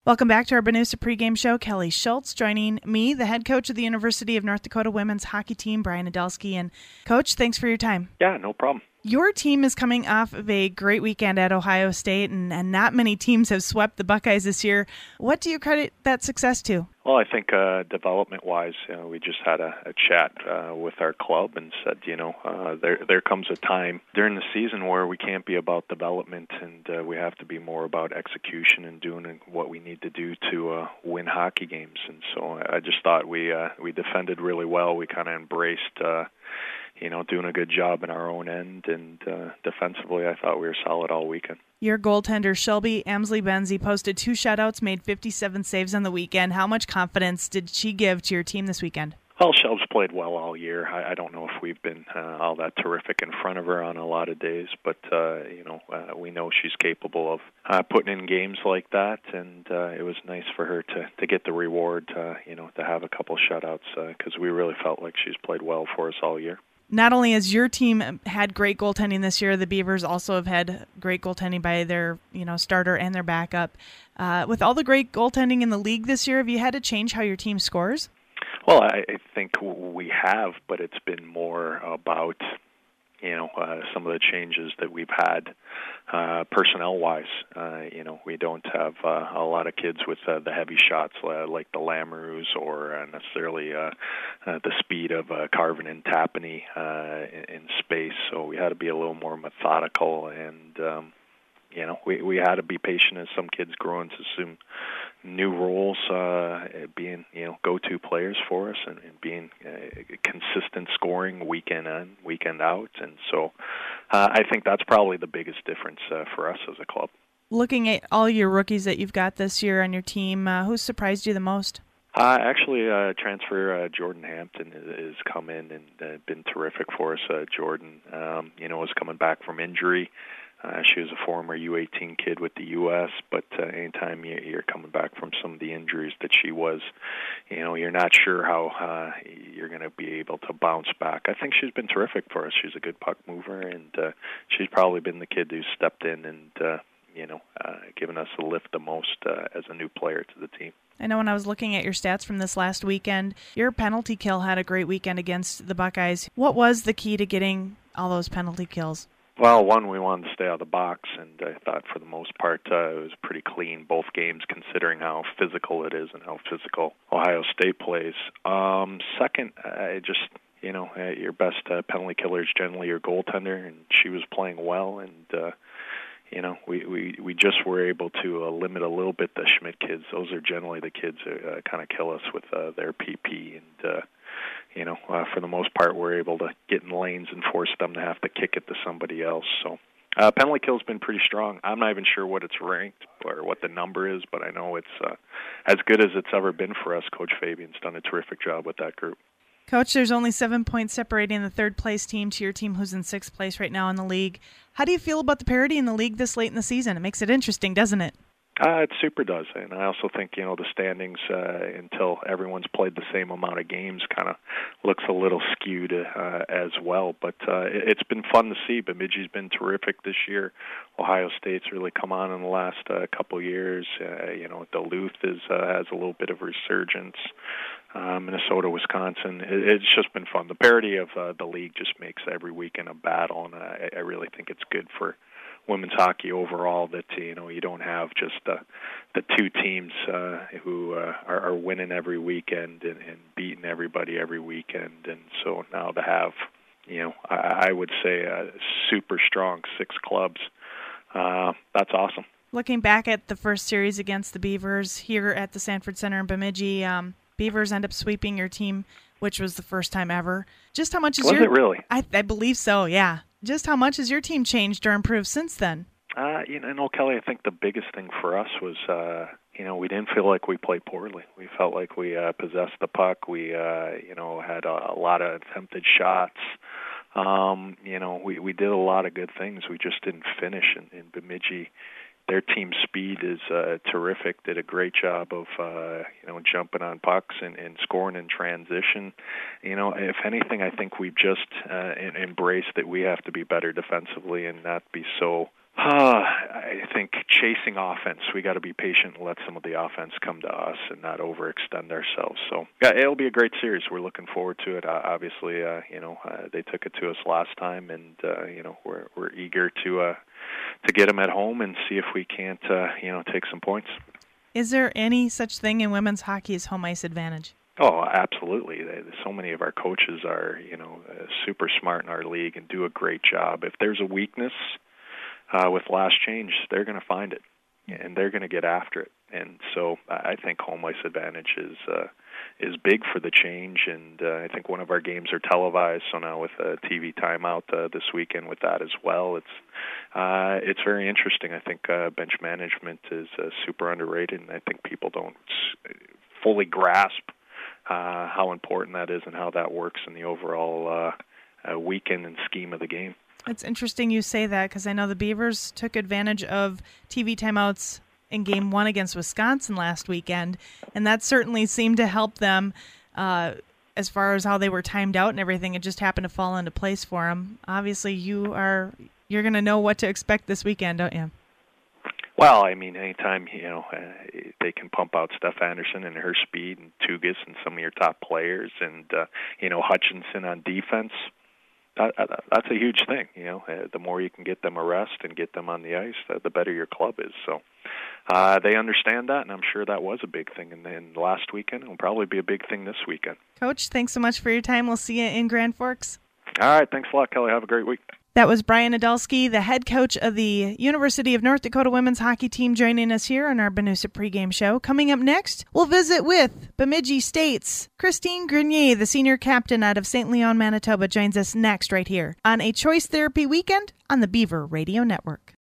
Welcome back to our Benusa pregame show. Kelly Schultz joining me, the head coach of the University of North Dakota women's hockey team, Brian Adelsky. And Coach, thanks for your time. Yeah, no problem. Your team is coming off of a great weekend at Ohio State, and not many teams have swept the Buckeyes this year. What do you credit that success to? Well, I think development-wise, we just had a chat with our club and said, there comes a time during the season where we can't be about development, and we have to be more about execution and doing what we need to do to win hockey games. And so I just thought we defended really well. We kind of embraced doing a good job in our own end, and defensively, I thought we were solid all weekend. Your goaltender, Shelby Amsley-Benzie, posted 2 shutouts, made 57 saves on the weekend. How much confidence did she give to your team this weekend? Well, Shelb's played well all year. I don't know if we've been all that terrific in front of her on a lot of days, but we know she's capable of putting in games like that, and it was nice for her to get the reward, to have a couple shutouts, because we really felt like she's played well for us all year. Not only has your team had great goaltending this year, the Beavers also have had great goaltending by their starter and their backup. With all the great goaltending in the league this year, have you had to change how your team scores? Well, I think we have, but it's been more about some of the changes that we've had personnel-wise. We don't have a lot of kids with the heavy shots like the Lamoureux or necessarily the speed of Carvin and Tapany in space. So we had to be a little more methodical, and we had to be patient as some kids grow into some new roles, being go-to players for us, and being consistent scoring weekend in, weekend out. And so I think that's probably the biggest difference for us as a club. Looking at all your rookies that you've got this year on your team, who surprised you the most? Actually, transfer Jordan Hampton has come in and been terrific for us. Jordan, was coming back from injury. She was a former U18 kid with the U.S., but anytime you're coming back from some of the injuries that she was, you're not sure how you're going to be able to bounce back. I think she's been terrific for us. She's a good puck mover, and she's probably been the kid who stepped in and, given us the lift the most as a new player to the team. I know when I was looking at your stats from this last weekend, your penalty kill had a great weekend against the Buckeyes. What was the key to getting all those penalty kills? Well, one, we wanted to stay out of the box, and I thought for the most part it was pretty clean, both games, considering how physical it is and how physical Ohio State plays. Second, your best penalty killer is generally your goaltender, and she was playing well, and we just were able to limit a little bit the Schmidt kids. Those are generally the kids who kind of kill us with their PP, and for the most part, we're able to get in lanes and force them to have to kick it to somebody else. So penalty kill's been pretty strong. I'm not even sure what it's ranked or what the number is, but I know it's as good as it's ever been for us. Coach Fabian's done a terrific job with that group. Coach, there's only 7 points separating the third-place team to your team, who's in 6th place right now in the league. How do you feel about the parity in the league this late in the season? It makes it interesting, doesn't it? It super does, and I also think the standings until everyone's played the same amount of games kind of looks a little skewed as well. But it's been fun to see. Bemidji's been terrific this year. Ohio State's really come on in the last couple of years. Duluth has a little bit of resurgence. Minnesota, Wisconsin. It's just been fun. The parity of the league just makes every weekend a battle, and I really think it's good for women's hockey overall that you don't have just the two teams who are winning every weekend and beating everybody every weekend. And so now to have I would say a super strong 6 clubs, that's awesome. Looking back at the first series against the Beavers here at the Sanford Center in Bemidji, Beavers end up sweeping your team, which was the first time ever. Just how much is it really? I believe so, yeah. Just how much has your team changed or improved since then? Kelly, I think the biggest thing for us was, we didn't feel like we played poorly. We felt like we possessed the puck. We, had a lot of attempted shots. We did a lot of good things. We just didn't finish in Bemidji. Their team speed is terrific. Did a great job of, jumping on pucks and scoring in transition. If anything, I think we've just embraced that we have to be better defensively and not be so I think chasing offense, we got to be patient and let some of the offense come to us and not overextend ourselves. So yeah, it'll be a great series. We're looking forward to it. Obviously, they took it to us last time, and we're eager to get them at home and see if we can't take some points. Is there any such thing in women's hockey as home ice advantage? Oh, absolutely. So many of our coaches are super smart in our league and do a great job. If there's a weakness with last change, they're going to find it, and they're going to get after it. And so I think home ice advantage is big for the change, and I think one of our games are televised, so now with a TV timeout this weekend with that as well, it's very interesting. I think bench management is super underrated, and I think people don't fully grasp how important that is and how that works in the overall weekend and scheme of the game. It's interesting you say that, because I know the Beavers took advantage of TV timeouts in Game 1 against Wisconsin last weekend, and that certainly seemed to help them as far as how they were timed out and everything. It just happened to fall into place for them. Obviously, you're going to know what to expect this weekend, don't you? Well, I mean, anytime they can pump out Steph Anderson and her speed, and Tugas and some of your top players, and Hutchinson on defense. That's a huge thing. The more you can get them a rest and get them on the ice, the better your club is. So they understand that, and I'm sure that was a big thing in last weekend. It will probably be a big thing this weekend. Coach, thanks so much for your time. We'll see you in Grand Forks. All right. Thanks a lot, Kelly. Have a great week. That was Brian Nadolski, the head coach of the University of North Dakota women's hockey team, joining us here on our Benusa pregame show. Coming up next, we'll visit with Bemidji State's Christine Grenier, the senior captain out of St. Leon, Manitoba, joins us next right here on A Choice Therapy Weekend on the Beaver Radio Network.